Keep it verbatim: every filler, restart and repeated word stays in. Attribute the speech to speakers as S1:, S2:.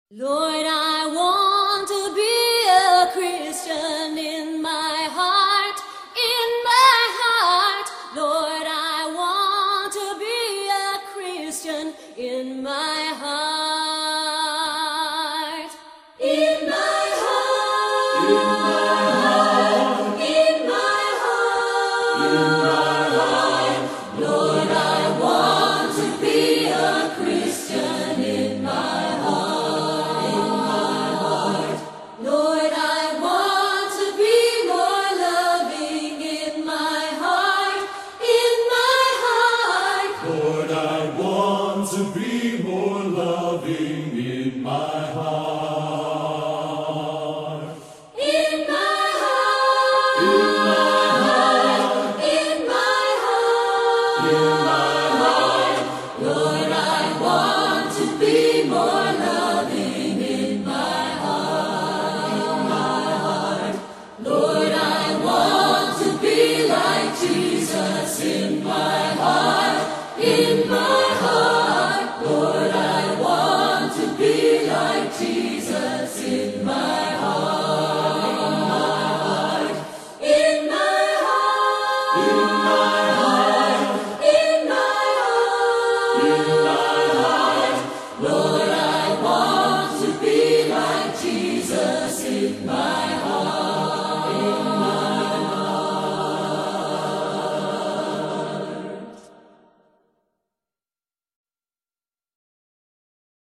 S1: Lord, I want to be a Christian in my heart, in my heart. Lord, I want to be a Christian in my heart. In my heart. In my heart. In my heart. Lord, I want to be a Christian in my heart. Lord, I want to be more loving in my heart, in my heart.
S2: Lord, I want to be more loving in my heart.
S1: In my heart.
S2: In my heart.
S1: In my heart.
S2: In my heart.
S1: Lord, I want to be more loving in my heart, in my heart. Lord, I want to be like Jesus in my heart, in my heart. Lord, I want to be like Jesus in my heart, in my heart.
S2: In my heart.
S1: In my heart.
S2: In my heart.
S1: Lord, I want to be like Jesus in my heart.